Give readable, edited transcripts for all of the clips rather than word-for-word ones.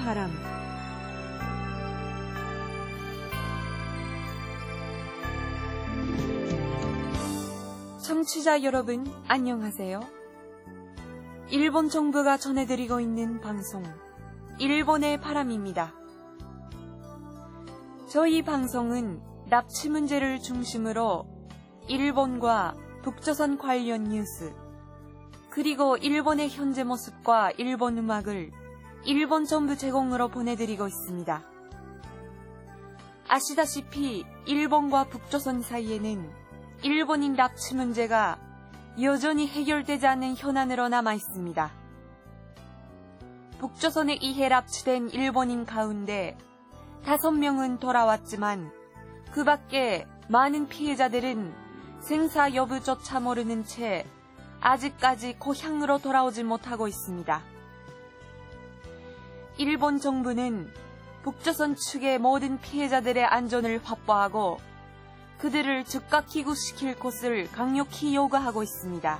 바람. 청취자 여러분, 안녕하세요. 일본 정부가 전해드리고 있는 방송, 일본의 바람입니다. 저희 방송은 납치 문제를 중심으로 일본과 북조선 관련 뉴스, 그리고 일본의 현재 모습과 일본 음악을 일본 정부 제공으로 보내드리고 있습니다. 아시다시피 일본과 북조선 사이에는 일본인 납치 문제가 여전히 해결되지 않은 현안으로 남아 있습니다. 북조선에 의해 납치된 일본인 가운데 5명은 돌아왔지만 그 밖에 많은 피해자들은 생사 여부조차 모르는 채 아직까지 고향으로 돌아오지 못하고 있습니다. 일본 정부는 북조선 측의 모든 피해자들의 안전을 확보하고 그들을 즉각 귀국시킬 것을 강력히 요구하고 있습니다.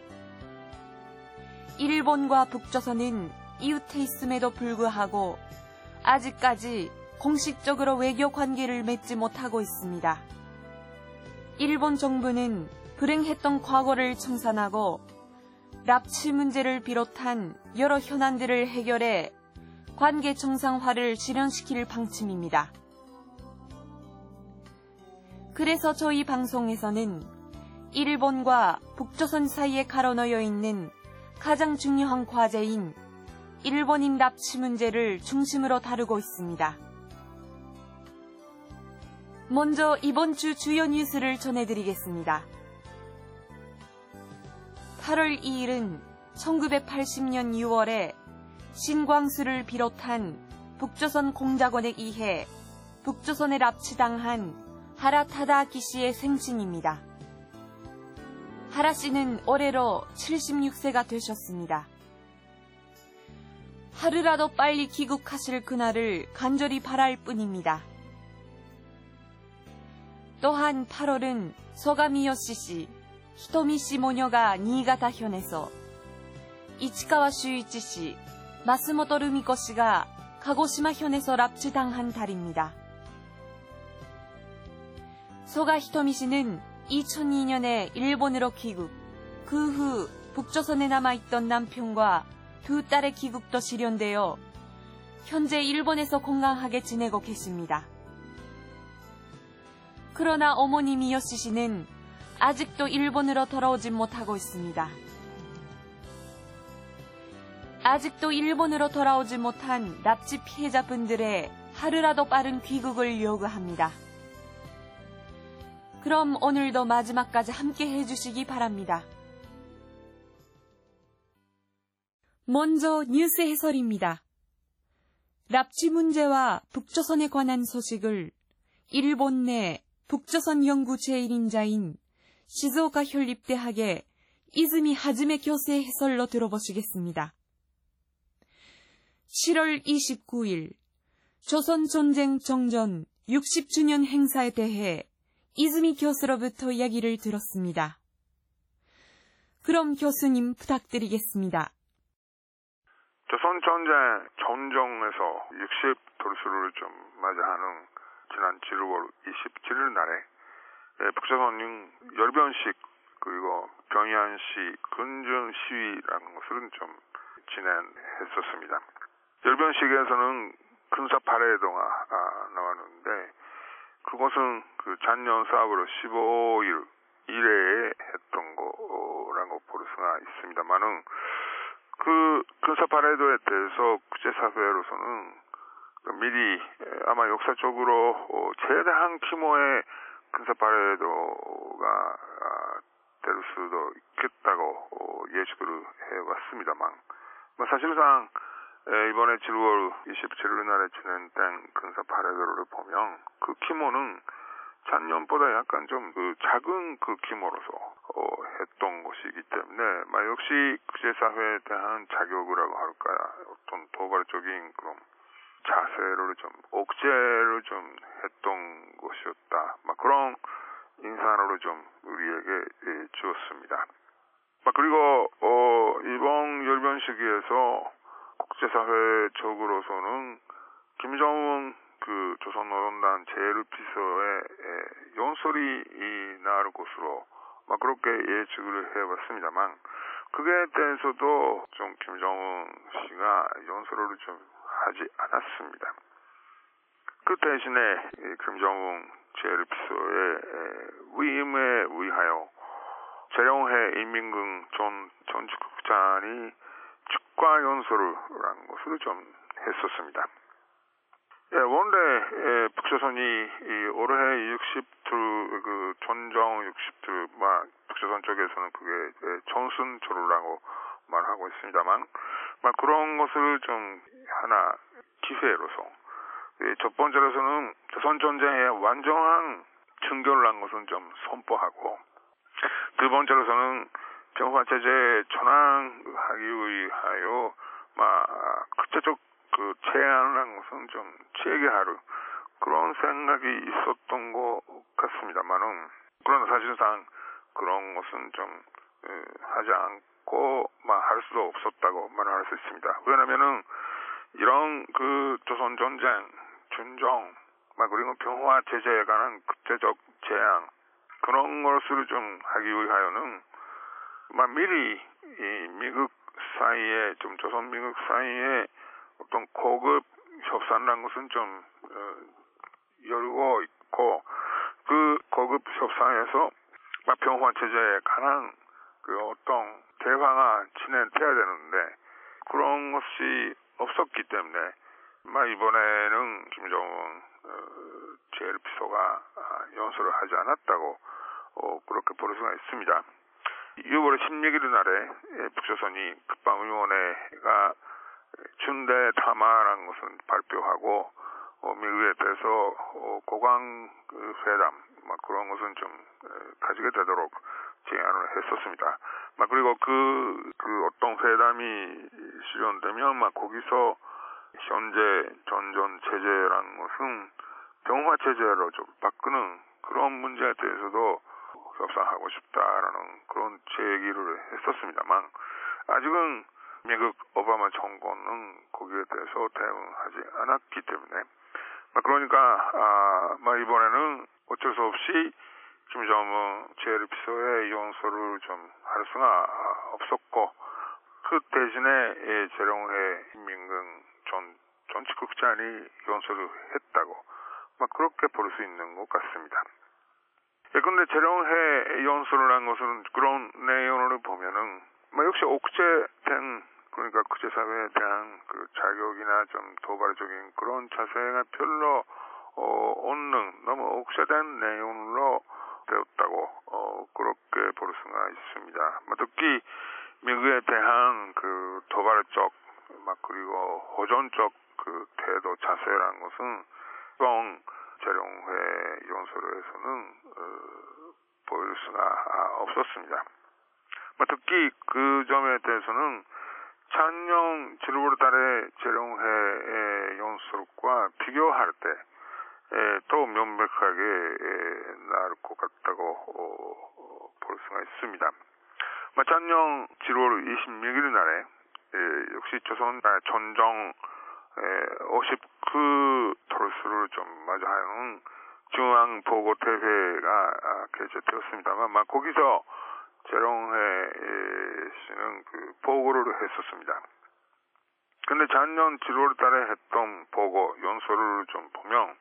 일본과 북조선은 이웃해 있음에도 불구하고 아직까지 공식적으로 외교 관계를 맺지 못하고 있습니다. 일본 정부는 불행했던 과거를 청산하고 납치 문제를 비롯한 여러 현안들을 해결해 관계 정상화를 실현시킬 방침입니다. 그래서 저희 방송에서는 일본과 북조선 사이에 가로놓여 있는 가장 중요한 과제인 일본인 납치 문제를 중심으로 다루고 있습니다. 먼저 이번 주 주요 뉴스를 전해드리겠습니다. 8월 2일은 1980년 6월에 신광수를 비롯한 북조선 공작원에 의해 북조선에 납치당한 하라 타다아키 씨의 생신입니다. 하라 씨는 올해로 76세가 되셨습니다. 하루라도 빨리 귀국하실 그날을 간절히 바랄 뿐입니다. 또한 8월은 소가미 요시 씨, 히토미 씨 모녀가 니이가타 현에서, 이치카와 슈이치 씨, 마스모토 루미코 씨가 가고시마 현에서 납치당한 달입니다. 소가 히토미 씨는 2002년에 일본으로 귀국, 그 후 북조선에 남아있던 남편과 두 딸의 귀국도 실현되어 현재 일본에서 건강하게 지내고 계십니다. 그러나 어머니 미요시 씨는 아직도 일본으로 돌아오지 못하고 있습니다. 아직도 일본으로 돌아오지 못한 납치 피해자분들의 하루라도 빠른 귀국을 요구합니다. 그럼 오늘도 마지막까지 함께 해주시기 바랍니다. 먼저 뉴스 해설입니다. 납치 문제와 북조선에 관한 소식을 일본 내 북조선 연구 제1인자인 시즈오카 현립대학의 이즈미 하즈메 교수의 해설로 들어보시겠습니다. 7월 29일 조선 전쟁 정전 60주년 행사에 대해 이즈미 교수로부터 이야기를 들었습니다. 그럼 교수님 부탁드리겠습니다. 조선 전쟁 전정에서 60도수를 좀 맞이하는 지난 7월 27일 날에 북조선인 열변식 그리고 평양시 근정 시위라는 것을 좀 진행했었습니다. 열변식에서는 군사 파레이드가 나왔는데 그것은 그 작년 4월 15일 이래에 했던 거라고 볼 수가 있습니다만은 그 군사 파레이드에 대해서 국제사회로서는 미리 아마 역사적으로 최대한規模의 군사 파레이드가 될 수도 있겠다고 예측을 해왔습니다만 사실상 이번에 7월 27일 날에 진행된 군사 파레이드를 보면 그規模는 작년보다 약간 좀 작은 그規模로서 했던 것이기 때문에 역시 국제사회에 대한 자격이라고 할까요? 어떤 도발적인 그런 자세를 좀 억제를 좀 했던 것이었다. 그런 인상으로 좀 우리에게 주었습니다. 그리고 이번 열변식에서 국제사회적으로서는 김정은 그 조선노동당 제1비서의 연설이 나을 것으로 그렇게 예측을 해봤습니다만 그에 대해서도 좀 김정은 씨가 연설을 좀 하지 않았습니다. 그 대신에 김정은 제1비서의 위임에 의하여 재룡해 인민군 전 전직국장이 축가 연설을 한 것을 좀 했었습니다. 원래 북조선이 올해 60들 그 전정 60들 북조선 쪽에서는 그게 전순조라고 말하고 있습니다만 그런 것을 좀 하나 기회로서 첫 번째로서는 조선 전쟁의 완전한 증결을 한 것은 좀 선포하고 두 번째로서는 평화체제 전환하기 위하여 국제적 그 제안을 한 것은 좀 체계하는 그런 생각이 있었던 것 같습니다만은 그러나 사실상 그런 것은 좀 하지 않고 할 수도 없었다고 말할 수 있습니다. 왜냐면은 이런 그 조선 전쟁, 준정, 그리고 평화 체제에 관한 국제적 제안 그런 것을 좀 하기 위하여는 미리 이 미국 사이에 좀 조선 미국 사이에 어떤 고급 협상이라는 것은 좀 열고 있고 그 고급 협상에서 평화 체제에 관한 그 어떤 대화가 진행돼야 되는데 그런 것이 없었기 때문에 이번에는 김정은 제1비서가 연설을 하지 않았다고 그렇게 볼 수가 있습니다. 6월 16일 날에 북조선이 국방위원회가 준대 담화라는 것을 발표하고 미국에 대해서 고강 회담 그런 것은 좀 가지게 되도록 제안을 했었습니다. 그리고 그 어떤 회담이 실현되면 거기서 현재 전전 체제라는 것은 평화 체제로 좀 바꾸는 그런 문제에 대해서도 협상하고 싶다라는 그런 제기를 했었습니다만 아직은 미국 오바마 정권은 거기에 대해서 대응하지 않았기 때문에 그러니까 이번에는 어쩔 수 없이 김정은 제1비서의 연설을 좀 할 수가 없었고 그 대신에 재룡해 인민군 전직국장이 연설을 했다고 그렇게 볼 수 있는 것 같습니다. 그런데 재룡해 연설을 한 것은 그런 내용을 보면은 역시 억제된 그러니까 국제사회에 대한 그 자격이나 좀 도발적인 그런 자세가 별로 없는 너무 억제된 내용으로 되었다고 그렇게 볼 수가 있습니다. 특히 미국에 대한 그 도발적 그리고 호전적 그 태도 자세라는 것은 이번 재룡회 연설에서는 보일 수가 없었습니다. 특히 그 점에 대해서는 작년 7월 달에 재룡회 연설과 비교할 때 더 명백하게 나을 것 같다고 볼 수가 있습니다. 작년 7월 26일 날에 역시 조선 전정 59 토르스를 좀 맞이하는 중앙보고대회가 개최되었습니다만 거기서 재룡해 씨는 그 보고를 했었습니다. 근데 작년 7월 달에 했던 보고 연설을 좀 보면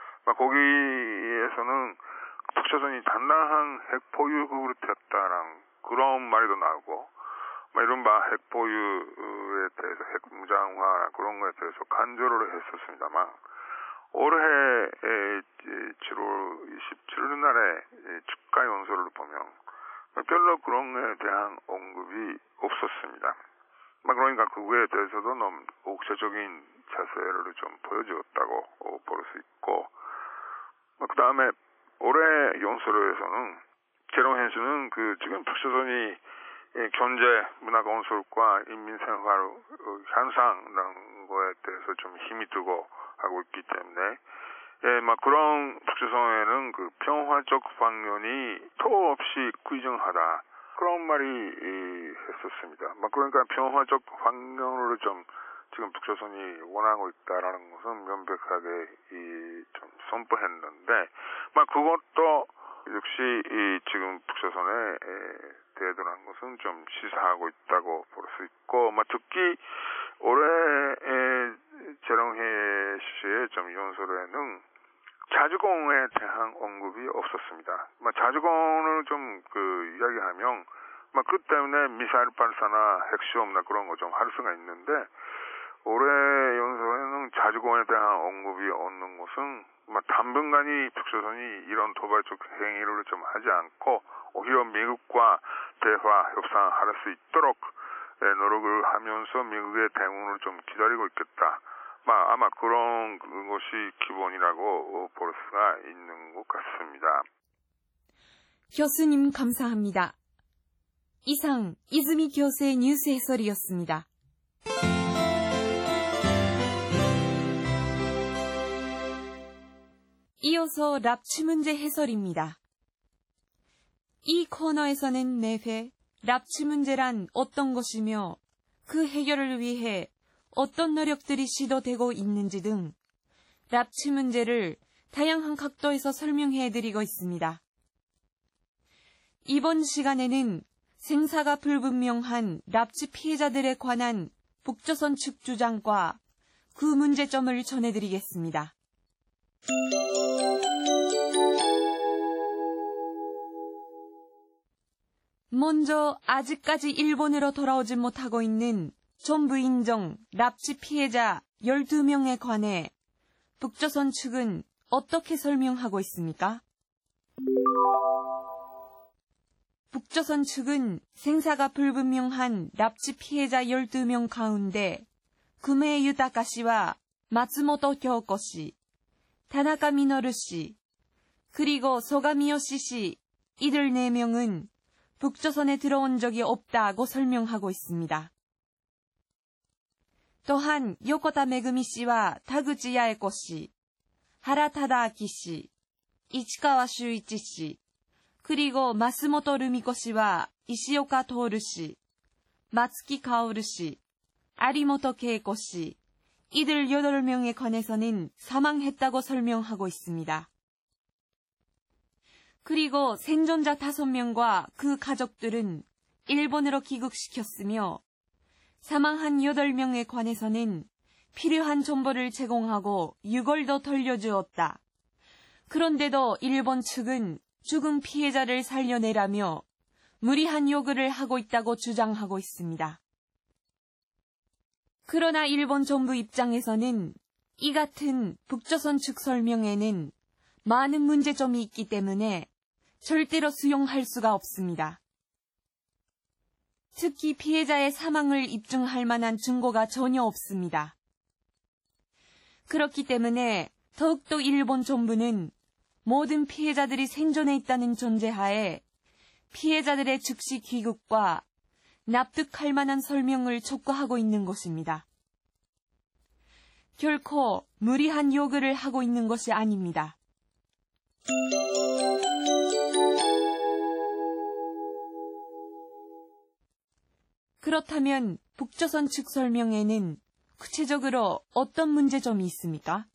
거기에서는 북조선이 단단한 핵보유국으로 됐다라는 그런 말도 나오고 이른바 핵보유에 대해서 핵무장화 그런 거에 대해서 간절을 했었습니다만 올해 7월 27일 날에 축가 연설을 보면 별로 그런 거에 대한 언급이 없었습니다. 그러니까 그거에 대해서도 너무 옥체적인 자세를 좀 보여주었다고 볼 수 있고 그 다음에 올해 연설에서는 재룡해 씨는 그 지금 북조선이 경제, 문화 건설과 인민생활 향상이라는 거에 대해서 좀 힘이 두고 하고 있기 때문에 그런 북조선에는 그 평화적 방면이 더없이 귀중하다 그런 말이 했었습니다. 그러니까 평화적 방면으로 좀 지금 북조선이 원하고 있다라는 것은 명백하게 좀 선포했는데, 그것도 역시 지금 북조선에 대들한 것은 좀 시사하고 있다고 볼 수 있고, 특히 올해 제롱해 씨의 좀 연설에는 자주공에 대한 언급이 없었습니다. 자주공을 좀 이야기하면 그 때문에 미사일 발사나 핵시험이나 그런 거 좀 할 수가 있는데, 올해 연설에는 자주공에 대한 언급이 없는 것은 당분간이 북조선이 이런 도발적 행위를 좀 하지 않고 오히려 미국과 대화 협상할 수 있도록 노력을 하면서 미국의 대응을 좀 기다리고 있겠다. 아마 그런 것이 기본이라고 볼 수가 있는 것 같습니다. 교수님 감사합니다. 이상 이즈미 교수의 뉴스 해설이었습니다. 이어서 납치 문제 해설입니다. 이 코너에서는 매회 납치 문제란 어떤 것이며 그 해결을 위해 어떤 노력들이 시도되고 있는지 등 납치 문제를 다양한 각도에서 설명해드리고 있습니다. 이번 시간에는 생사가 불분명한 납치 피해자들에 관한 북조선 측 주장과 그 문제점을 전해드리겠습니다. 먼저 아직까지 일본으로 돌아오지 못하고 있는 전부 인정 납치 피해자 12명에 관해 북조선 측은 어떻게 설명하고 있습니까? 북조선 측은 생사가 불분명한 납치 피해자 12명 가운데 구메 유타카 씨와 마츠모토 교코 씨, 타나카 미노루 씨, 그리고 소가미요시 씨 이들 4명은 북조선에 들어온 적이 없다고 설명하고 있습니다. 또한 요코타 메구미 씨와 타구치 야에코 씨, 하라 타다아키 씨, 이치카와 슈이치 씨, 그리고 마스모토 루미코 씨와 이시오카 토오루 씨, 마츠키 카오루 씨, 아리모토 케이코 씨, 이들 8명에 관해서는 사망했다고 설명하고 있습니다. 그리고 생존자 5명과 그 가족들은 일본으로 귀국시켰으며 사망한 8명에 관해서는 필요한 정보를 제공하고 유골도 돌려주었다. 그런데도 일본 측은 죽은 피해자를 살려내라며 무리한 요구를 하고 있다고 주장하고 있습니다. 그러나 일본 정부 입장에서는 이 같은 북조선 측 설명에는 많은 문제점이 있기 때문에 절대로 수용할 수가 없습니다. 특히 피해자의 사망을 입증할 만한 증거가 전혀 없습니다. 그렇기 때문에 더욱더 일본 정부는 모든 피해자들이 생존해 있다는 전제하에 피해자들의 즉시 귀국과 납득할 만한 설명을 촉구하고 있는 것입니다. 결코 무리한 요구를 하고 있는 것이 아닙니다. 그렇다면 북조선 측 설명에는 구체적으로 어떤 문제점이 있습니까?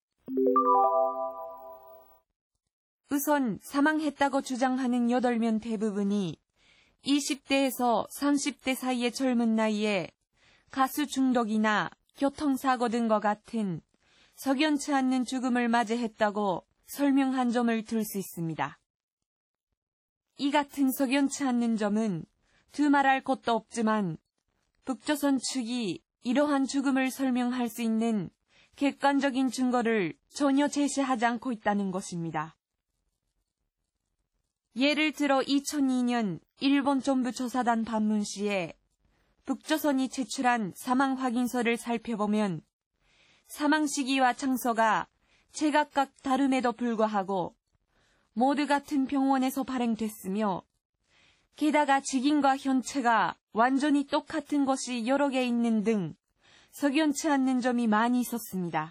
우선 사망했다고 주장하는 8명 대부분이 20대에서 30대 사이의 젊은 나이에 가스 중독이나 교통사고 등과 같은 석연치 않는 죽음을 맞이했다고 설명한 점을 들 수 있습니다. 이 같은 석연치 않는 점은 두말할 것도 없지만 북조선 측이 이러한 죽음을 설명할 수 있는 객관적인 증거를 전혀 제시하지 않고 있다는 것입니다. 예를 들어 2002년 일본 정부 조사단 반문 시에 북조선이 제출한 사망 확인서를 살펴보면 사망 시기와 장소가 제각각 다름에도 불구하고 모두 같은 병원에서 발행됐으며 게다가 직인과 현체가 완전히 똑같은 것이 여러 개 있는 등 석연치 않는 점이 많이 있었습니다.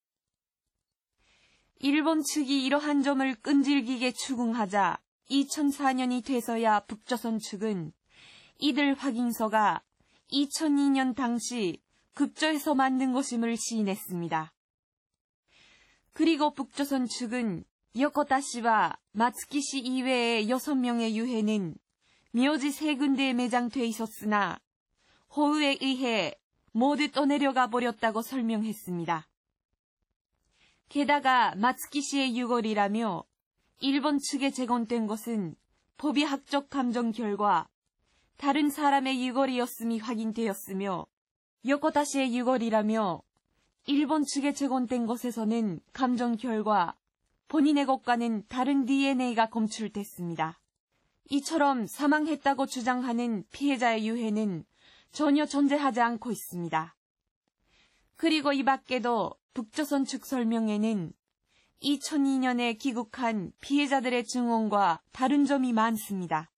일본 측이 이러한 점을 끈질기게 추궁하자 2004년이 돼서야 북조선 측은 이들 확인서가 2002년 당시 급조해서 만든 것임을 시인했습니다. 그리고 북조선 측은 요코타 씨와 마츠키 씨 이외의 6명의 유해는 묘지 3군데에 매장돼 있었으나 호우에 의해 모두 떠내려가 버렸다고 설명했습니다. 게다가 마츠키 씨의 유골이라며 일본 측에 제공된 것은 법의학적 감정 결과 다른 사람의 유골이었음이 확인되었으며 요코타 씨의 유골이라며 일본 측에 제공된 것에서는 감정 결과 본인의 것과는 다른 DNA가 검출됐습니다. 이처럼 사망했다고 주장하는 피해자의 유해는 전혀 존재하지 않고 있습니다. 그리고 이 밖에도 북조선 측 설명에는 2002년에 귀국한 피해자들의 증언과 다른 점이 많습니다.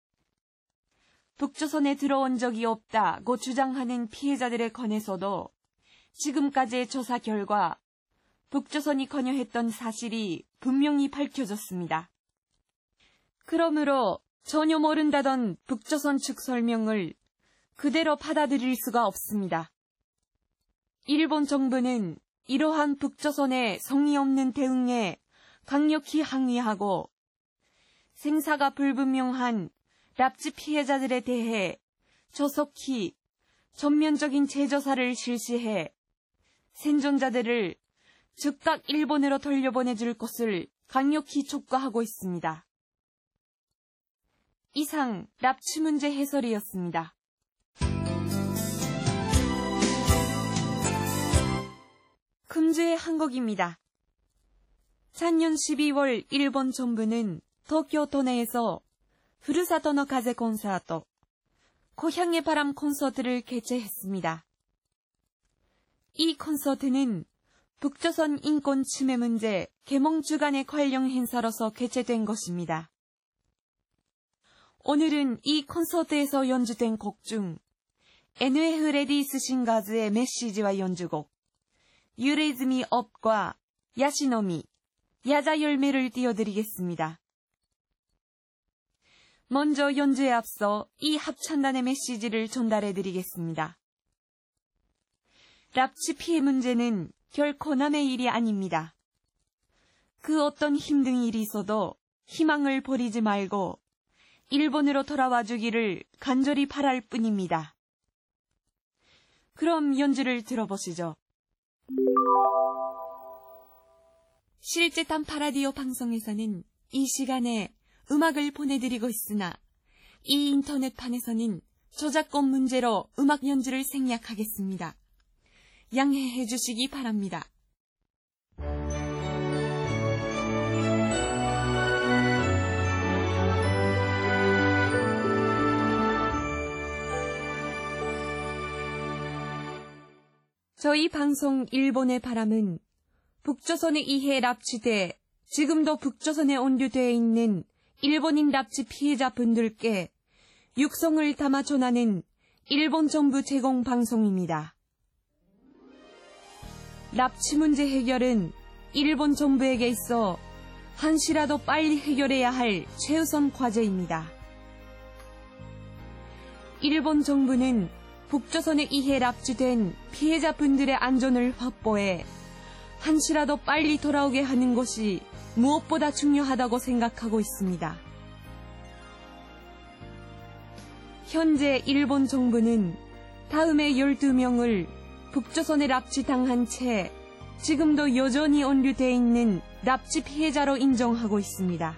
북조선에 들어온 적이 없다고 주장하는 피해자들의 건에서도 지금까지의 조사 결과 북조선이 관여했던 사실이 분명히 밝혀졌습니다. 그러므로 전혀 모른다던 북조선 측 설명을 그대로 받아들일 수가 없습니다. 일본 정부는 이러한 북조선의 성의 없는 대응에 강력히 항의하고 생사가 불분명한 납치 피해자들에 대해 조속히 전면적인 재조사를 실시해 생존자들을 즉각 일본으로 돌려보내줄 것을 강력히 촉구하고 있습니다. 이상 납치 문제 해설이었습니다. 금주의 한국입니다. 작년 12월 일본 정부는 도쿄 도내에서 후르사토노 가제 콘서트, 고향의 바람 콘서트를 개최했습니다. 이 콘서트는 북조선 인권 침해 문제 개몽 주간의 관련 행사로서 개최된 것입니다. 오늘은 이 콘서트에서 연주된 곡 중 NF 레디스 싱가즈의 메시지와 연주곡 You Raise Me Up과 야시노미, 야자 열매를 띄워드리겠습니다. 먼저 연주에 앞서 이 합창단의 메시지를 전달해드리겠습니다. 납치 피해 문제는 결코 남의 일이 아닙니다. 그 어떤 힘든 일이 있어도 희망을 버리지 말고 일본으로 돌아와 주기를 간절히 바랄 뿐입니다. 그럼 연주를 들어보시죠. 실제 딴파라디오 방송에서는 이 시간에 음악을 보내드리고 있으나 이 인터넷판에서는 저작권 문제로 음악 연주를 생략하겠습니다. 양해해 주시기 바랍니다. 저희 방송 일본의 바람은 북조선에 의해 납치돼 지금도 북조선에 온류되어 있는 일본인 납치 피해자분들께 육성을 담아 전하는 일본 정부 제공 방송입니다. 납치 문제 해결은 일본 정부에게 있어 한시라도 빨리 해결해야 할 최우선 과제입니다. 일본 정부는 북조선에 의해 납치된 피해자분들의 안전을 확보해 한시라도 빨리 돌아오게 하는 것이 무엇보다 중요하다고 생각하고 있습니다. 현재 일본 정부는 다음에 12명을 북조선에 납치당한 채 지금도 여전히 온류되어 있는 납치 피해자로 인정하고 있습니다.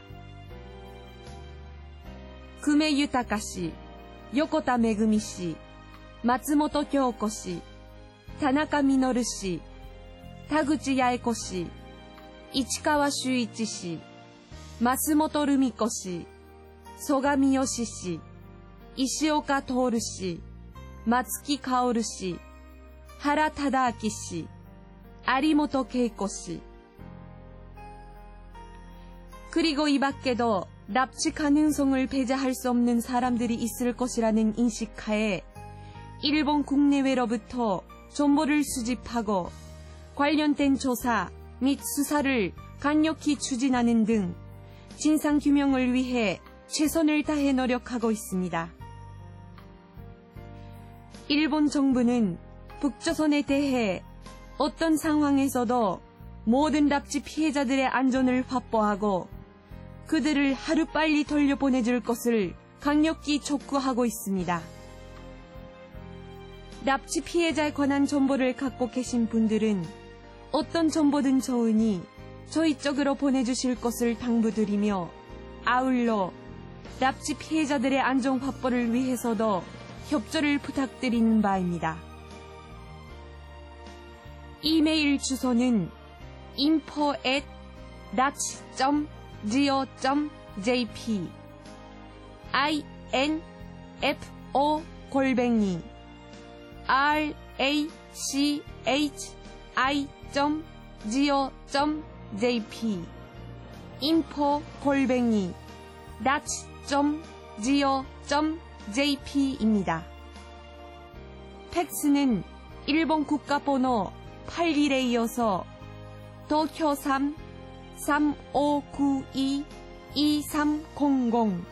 금해 유타카 씨, 요코타 메구미 씨, 마츠모토 kyoko 씨, 타나카 미노루 씨, 타구치 야에코 씨, 이치카와 슈이치 씨, 마스모토 루미코 씨, 소가미 요시 씨, 이시오카 토오루 씨, 마츠키 카오루 씨, 하라 타다아키 씨, 아리모토 케이코 씨. 그리고 이 밖에도 납치 가능성을 배제할 수 없는 사람들이 있을 것이라는 인식하에 일본 국내외로부터 정보를 수집하고 관련된 조사 및 수사를 강력히 추진하는 등 진상규명을 위해 최선을 다해 노력하고 있습니다. 일본 정부는 북조선에 대해 어떤 상황에서도 모든 납치 피해자들의 안전을 확보하고 그들을 하루빨리 돌려보내줄 것을 강력히 촉구하고 있습니다. 납치 피해자에 관한 정보를 갖고 계신 분들은 어떤 정보든 좋으니 저희 쪽으로 보내주실 것을 당부드리며 아울러 납치 피해자들의 안전 확보를 위해서도 협조를 부탁드리는 바입니다. 이메일 주소는 info@nach.go.jp info@rachi.go.jp info@nach.go.jp입니다. 팩스는 일본 국가번호 81에 이어서 도쿄 3-3592-2300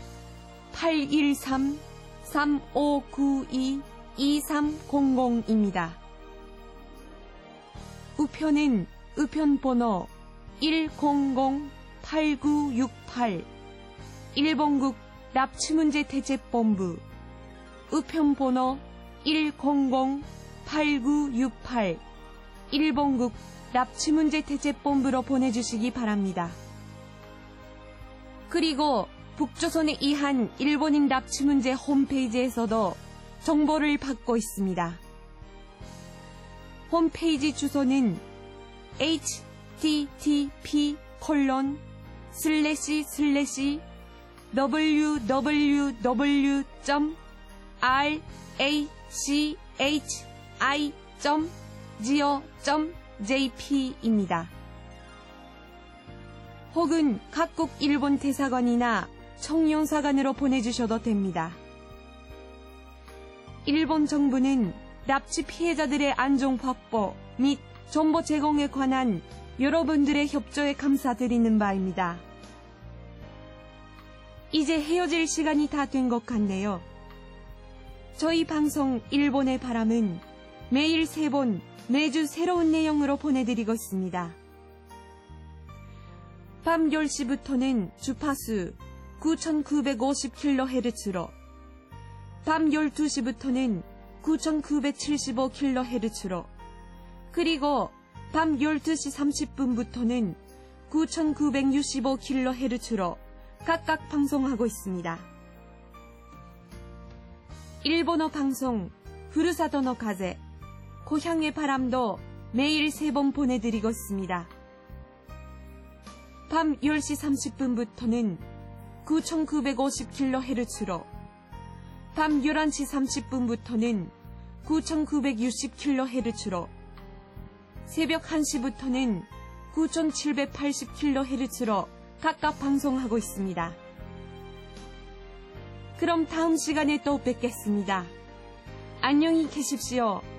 813-3592-2300입니다. 우편은 우편번호 100-8968 일본국 납치문제대책본부 우편번호 100-8968 일본국 납치문제대책본부로 보내주시기 바랍니다. 그리고 북조선에 의한 일본인 납치문제 홈페이지에서도 정보를 받고 있습니다. 홈페이지 주소는 http://www.rachi.go.jp입니다. 혹은 각국 일본 대사관이나 청룡사관으로 보내주셔도 됩니다. 일본 정부는 납치 피해자들의 안전 확보 및 정보 제공에 관한 여러분들의 협조에 감사드리는 바입니다. 이제 헤어질 시간이 다 된 것 같네요. 저희 방송 일본의 바람은 매일 3번 매주 새로운 내용으로 보내드리고 있습니다. 밤 10시부터는 주파수 9950kHz로 밤 12시부터는 9975kHz로 그리고 밤 12시 30분부터는 9965kHz로 각각 방송하고 있습니다. 일본어 방송 후르사도노 가제 고향의 바람도 매일 3번 보내드리고 있습니다. 밤 10시 30분부터는 9950kHz로 밤 11시 30분부터는 9960kHz로 새벽 1시부터는 9780kHz로 각각 방송하고 있습니다. 그럼 다음 시간에 또 뵙겠습니다. 안녕히 계십시오.